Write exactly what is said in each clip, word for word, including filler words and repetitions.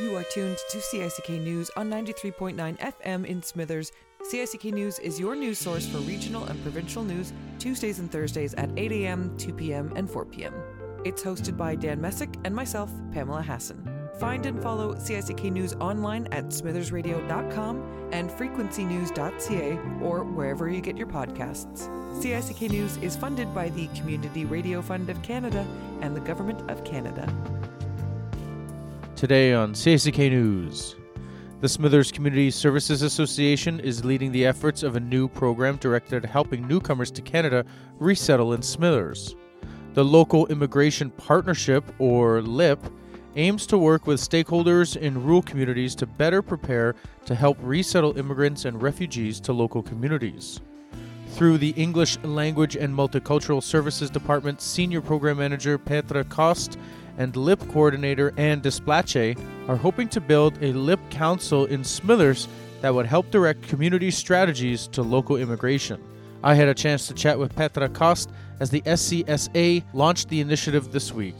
You are tuned to C I C K News on ninety-three point nine F M in Smithers. C I C K News is your news source for regional and provincial news, Tuesdays and Thursdays at eight a.m., two p.m., and four p.m. It's hosted by Dan Messick and myself, Pamela Hassan. Find and follow C I C K News online at smithers radio dot com and frequency news dot c a or wherever you get your podcasts. C I C K News is funded by the Community Radio Fund of Canada and the Government of Canada. Today on C I C K News, the Smithers Community Services Association is leading the efforts of a new program directed at helping newcomers to Canada resettle in Smithers. The Local Immigration Partnership, or L I P, aims to work with stakeholders in rural communities to better prepare to help resettle immigrants and refugees to local communities. Through the English Language and Multicultural Services Department Senior Program Manager Petra Kost and L I P Coordinator Anne Desplache are hoping to build a L I P Council in Smithers that would help direct community strategies to local immigration. I had a chance to chat with Petra Kost as the S C S A launched the initiative this week.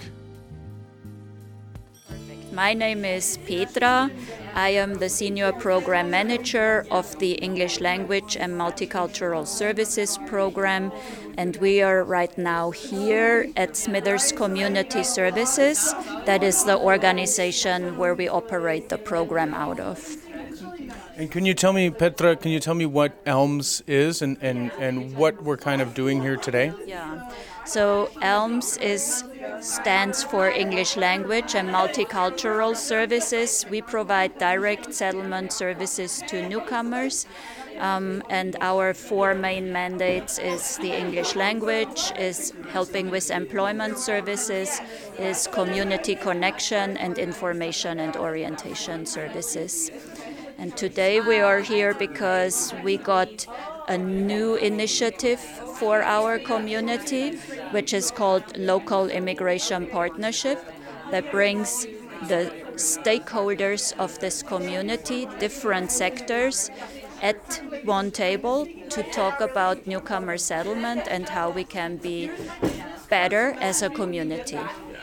My name is Petra. I am the Senior Program Manager of the English Language and Multicultural Services Program, and we are right now here at Smithers Community Services. That is the organization where we operate the program out of. And can you tell me, Petra, can you tell me what ELMS is and, and, and what we're kind of doing here today? Yeah. So ELMS is stands for English Language and Multicultural Services. We provide direct settlement services to newcomers. Um, and our four main mandates is the English language, is helping with employment services, is community connection, and information and orientation services. And today we are here because we got a new initiative for our community, which is called Local Immigration Partnership, that brings the stakeholders of this community, different sectors, at one table to talk about newcomer settlement and how we can be better as a community.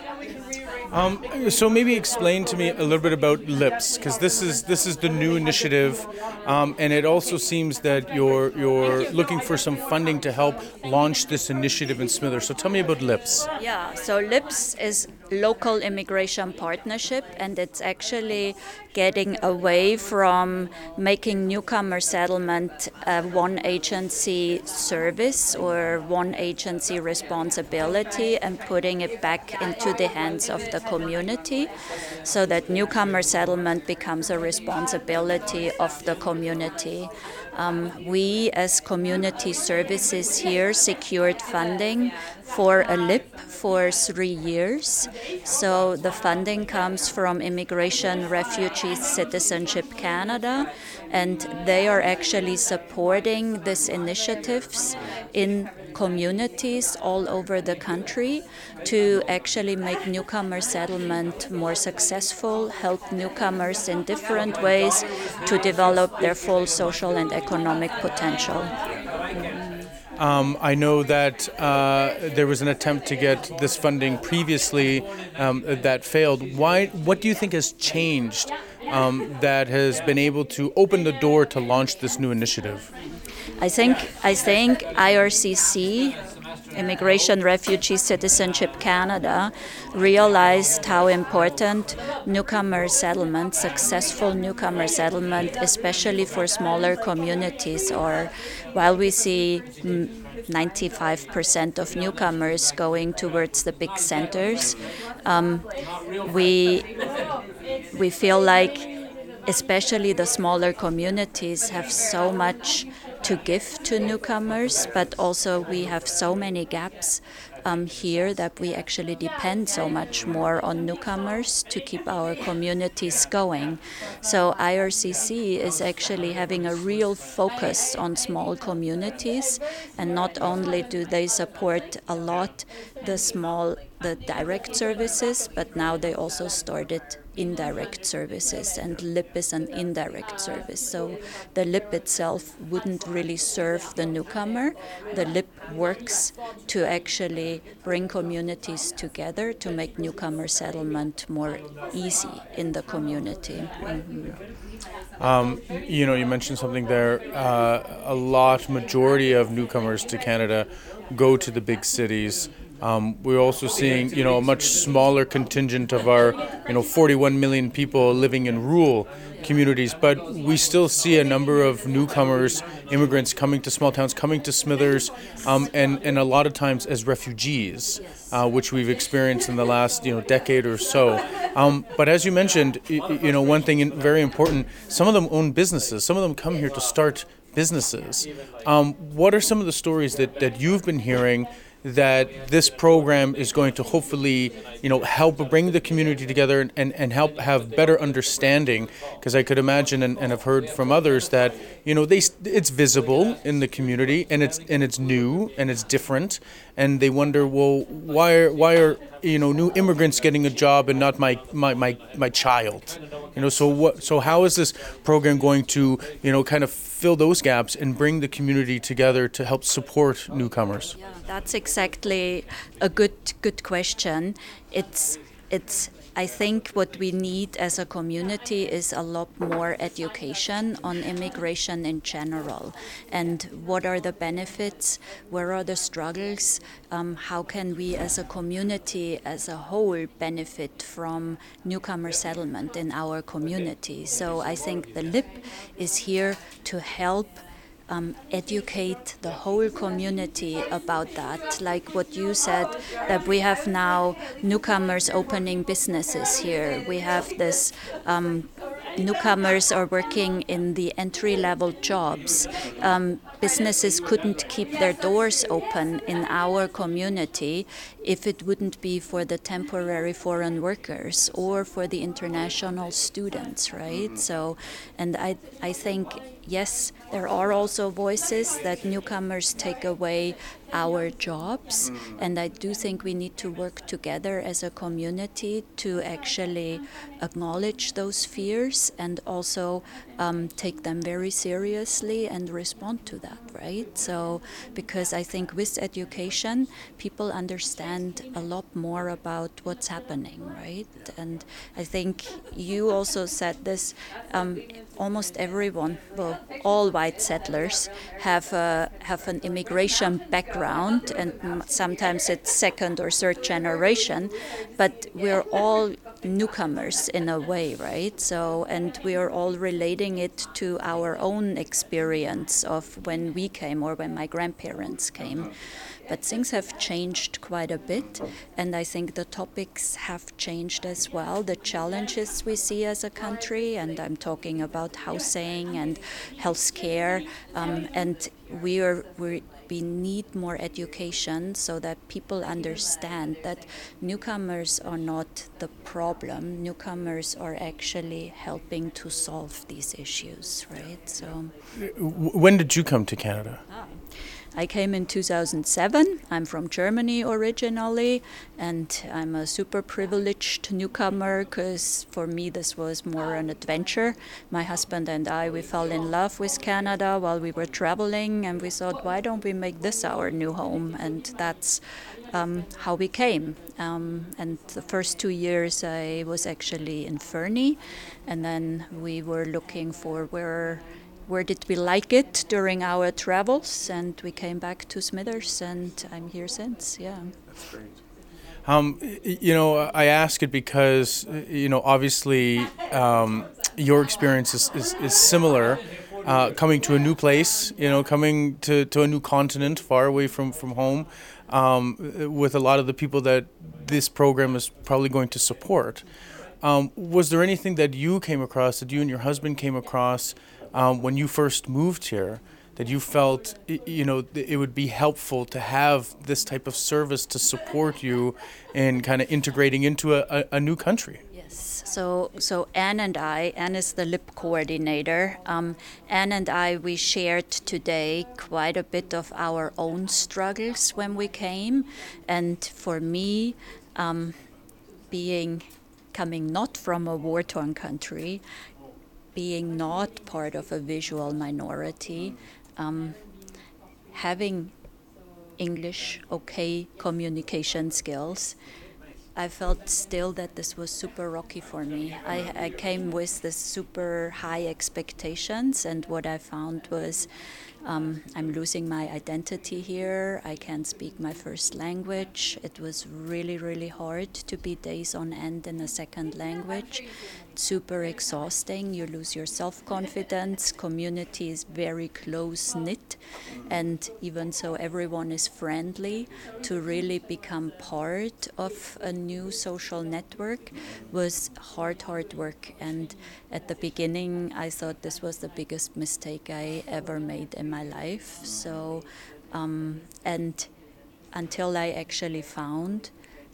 Um, so maybe explain to me a little bit about L I P S, because this is this is the new initiative, um, and it also seems that you're you're looking for some funding to help launch this initiative in Smithers. So tell me about L I P S. Yeah, so L I P S is Local Immigration Partnership, and it's actually getting away from making newcomer settlement a one agency service or one agency responsibility and putting it back into the hands of the community, so that newcomer settlement becomes a responsibility of the community. Um, we as community services here secured funding for a L I P for three years. So the funding comes from Immigration, Refugees, Citizenship Canada, and they are actually supporting these initiatives in communities all over the country to actually make newcomer settlement more successful, help newcomers in different ways to develop their full social and economic potential. Um, I know that uh, there was an attempt to get this funding previously um, that failed. Why? What do you think has changed um, that has been able to open the door to launch this new initiative? I think I think I R C C, Immigration, Refugee, Citizenship Canada, realized how important newcomer settlement, successful newcomer settlement, especially for smaller communities, are. While we see ninety-five percent of newcomers going towards the big centers, um, we we feel like especially the smaller communities have so much to give to newcomers, but also we have so many gaps um, here that we actually depend so much more on newcomers to keep our communities going. So I R C C is actually having a real focus on small communities, and not only do they support a lot the small, the direct services, but now they also started indirect services, and L I P is an indirect service. So the L I P itself wouldn't really serve the newcomer. The L I P works to actually bring communities together to make newcomer settlement more easy in the community. Mm-hmm. Um, you know, you mentioned something there. Uh, a lot, majority of newcomers to Canada go to the big cities. Um, we're also seeing, you know, a much smaller contingent of our, you know, forty-one million people living in rural communities, but we still see a number of newcomers, immigrants coming to small towns, coming to Smithers, um, and, and a lot of times as refugees, uh, which we've experienced in the last, you know, decade or so. Um, but as you mentioned, you, you know, one thing in, very important, some of them own businesses. Some of them come here to start businesses. Um, what are some of the stories that, that you've been hearing that this program is going to hopefully, you know, help bring the community together and, and, and help have better understanding? Because I could imagine and, and have heard from others that, you know, they it's visible in the community and it's and it's new and it's different, and they wonder, well, why are why are you know new immigrants getting a job and not my my my, my child? You know, so what? So how is this program going to, you know, kind of fill those gaps and bring the community together to help support newcomers? Yeah, that's exactly a good good question. It's it's I think what we need as a community is a lot more education on immigration in general, and what are the benefits, where are the struggles, um, how can we as a community as a whole benefit from newcomer settlement in our community. So I think the L I P is here to help Um, educate the whole community about that. Like what you said, that we have now newcomers opening businesses here. We have this um, newcomers are working in the entry-level jobs. Um, businesses couldn't keep their doors open in our community if it wouldn't be for the temporary foreign workers or for the international students, right? So, and I, I think, yes, there are also voices that newcomers take away our jobs, and I do think we need to work together as a community to actually acknowledge those fears and also um, take them very seriously and respond to that, right? So, because I think with education, people understand a lot more about what's happening, right? And I think you also said this, um, almost everyone, well, all white settlers have a, have an immigration background, and sometimes it's second or third generation, but we're all newcomers in a way, right? So, and we are all relating it to our own experience of when we came or when my grandparents came. But things have changed quite a bit, and I think the topics have changed as well. The challenges we see as a country, and I'm talking about housing and healthcare, um, and we are we we need more education so that people understand that newcomers are not the problem. Newcomers are actually helping to solve these issues, right? So, when did you come to Canada? Ah. I came in two thousand seven. I'm from Germany originally, and I'm a super privileged newcomer because for me this was more an adventure. My husband and I, we fell in love with Canada while we were traveling, and we thought, why don't we make this our new home? And that's um, how we came. Um, and the first two years I was actually in Fernie, and then we were looking for where Where did we like it during our travels, and we came back to Smithers, and I'm here since, yeah. That's great. Um, you know, I ask it because, you know, obviously um, your experience is, is, is similar, uh, coming to a new place, you know, coming to, to a new continent far away from, from home, um, with a lot of the people that this program is probably going to support. Um, was there anything that you came across, that you and your husband came across, Um, when you first moved here, that you felt, you know, it would be helpful to have this type of service to support you in kind of integrating into a, a, a new country? Yes. So, so Anne and I, Anne is the L I P coordinator. Um, Anne and I, we shared today quite a bit of our own struggles when we came, and for me, um, being coming not from a war-torn country, being not part of a visual minority, um, having English okay communication skills, I felt still that this was super rocky for me. I, I came with this super high expectations, and what I found was um, I'm losing my identity here. I can't speak my first language. It was really, really hard to be days on end in a second language. Super exhausting. You lose your self-confidence. Community is very close-knit, and even so everyone is friendly. To really become part of a new social network was hard, hard work. And at the beginning, I thought this was the biggest mistake I ever made in my life. So, um, and until I actually found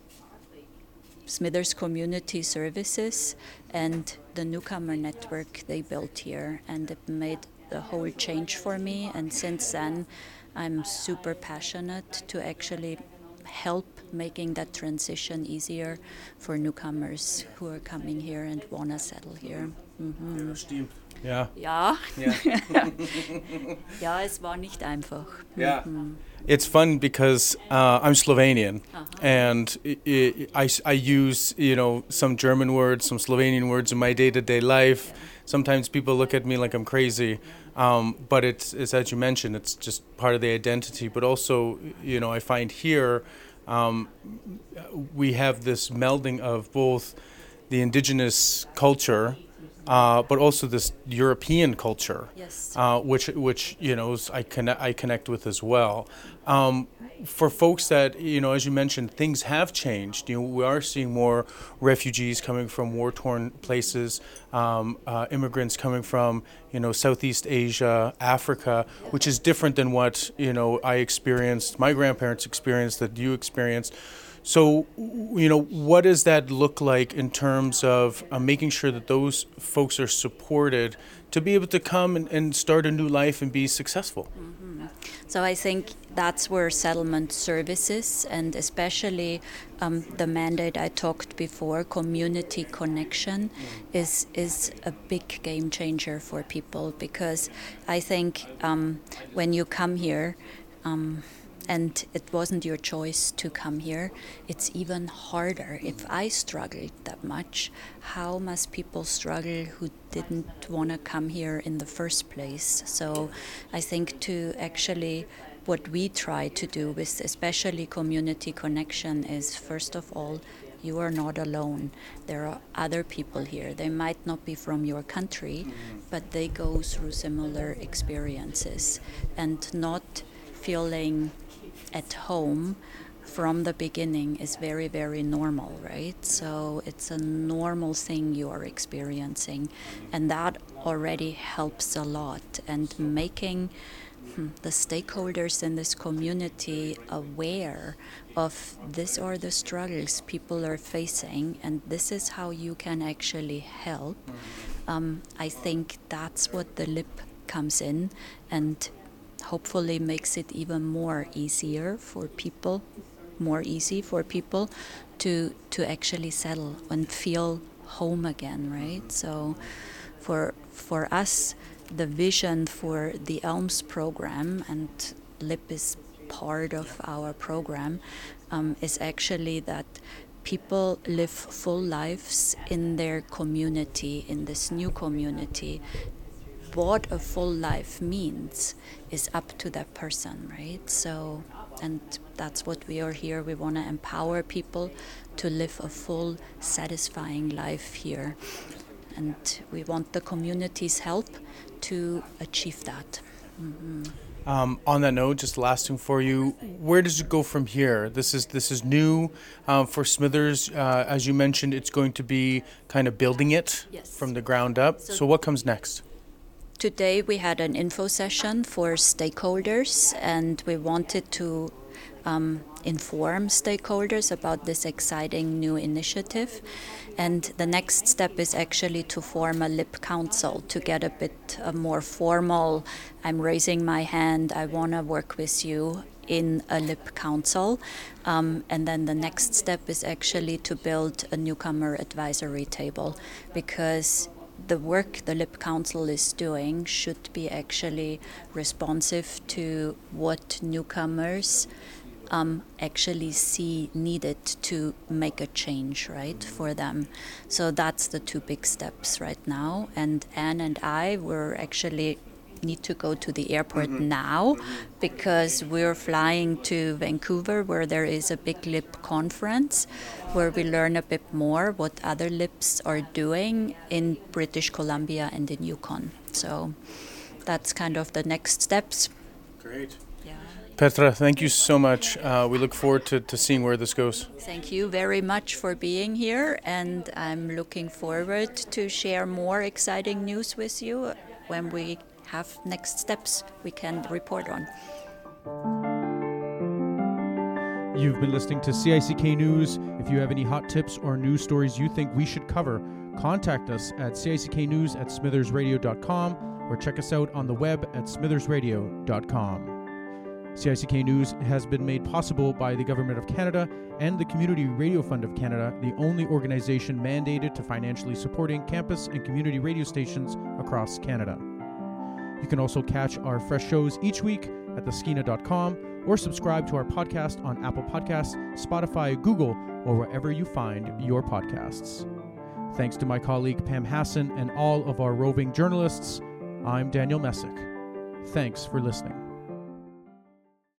Smithers Community Services and the newcomer network they built here, and it made the whole change for me. And since then, I'm super passionate to actually help making that transition easier for newcomers who are coming here and want to settle here. Mhm. Yeah. Ja. Yeah. Ja, es war nicht einfach. Yeah. Mhm. It's fun because uh, I'm Slovenian, Uh-huh. and I, I, I use, you know, some German words, some Slovenian words in my day-to-day life. Sometimes people look at me like I'm crazy, um, but it's, it's, as you mentioned, it's just part of the identity. But also, you know, I find here um, we have this melding of both the indigenous culture, Uh, but also this European culture, Yes. uh, which which you know I connect I connect with as well. Um, for folks that, you know, as you mentioned, things have changed. You know, we are seeing more refugees coming from war-torn places, um, uh, immigrants coming from, you know, Southeast Asia, Africa, which is different than what, you know, I experienced, my grandparents experienced, that you experienced. So, you know, what does that look like in terms of uh, making sure that those folks are supported to be able to come and, and start a new life and be successful? Mm-hmm. So I think that's where settlement services, and especially um, the mandate I talked before, community connection, is is a big game changer for people, because I think um, when you come here, um, and it wasn't your choice to come here, it's even harder. If I struggled that much, how must people struggle who didn't want to come here in the first place? So I think to actually, what we try to do with especially community connection is, first of all, you are not alone. There are other people here. They might not be from your country, but they go through similar experiences, and not feeling at home from the beginning is very, very normal, right? So it's a normal thing you are experiencing, and that already helps a lot. And making hmm, the stakeholders in this community aware of this are the struggles people are facing, and this is how you can actually help. Um, I think that's what the L I P comes in, and hopefully makes it even more easier for people, more easy for people to to actually settle and feel home again, right? So for for us, the vision for the ELMS program, and L I P is part of our program, um, is actually that people live full lives in their community, in this new community. What a full life means is up to that person, right? So, and that's what we are here. We want to empower people to live a full, satisfying life here. And we want the community's help to achieve that. Mm-hmm. Um, on that note, just the last thing for you, where does it go from here? This is this is new um, for Smithers. Uh, as you mentioned, it's going to be kind of building it Yes. from the ground up. So, so what comes next? Today we had an info session for stakeholders, and we wanted to um, inform stakeholders about this exciting new initiative. And the next step is actually to form a L I P council to get a bit uh, more formal. I'm raising my hand, I want to work with you in a L I P council. Um, and then the next step is actually to build a newcomer advisory table, because the work the L I P Council is doing should be actually responsive to what newcomers um, actually see needed to make a change, right, for them. So that's the two big steps right now. And Anne and I were actually need to go to the airport mm-hmm. now, because we're flying to Vancouver, where there is a big L I P conference where we learn a bit more what other L I Ps are doing in British Columbia and in Yukon. So that's kind of the next steps. Great. Yeah. Petra, thank you so much. Uh, we look forward to, to seeing where this goes. Thank you very much for being here, and I'm looking forward to share more exciting news with you when we have next steps we can report on. You've been listening to C I C K News. If you have any hot tips or news stories you think we should cover, contact us at cicknews at smithers radio dot com or check us out on the web at smithers radio dot com. C I C K News has been made possible by the Government of Canada and the Community Radio Fund of Canada, the only organization mandated to financially supporting campus and community radio stations across Canada. You can also catch our fresh shows each week at the skeena dot com or subscribe to our podcast on Apple Podcasts, Spotify, Google, or wherever you find your podcasts. Thanks to my colleague Pam Hassan and all of our roving journalists, I'm Daniel Messick. Thanks for listening.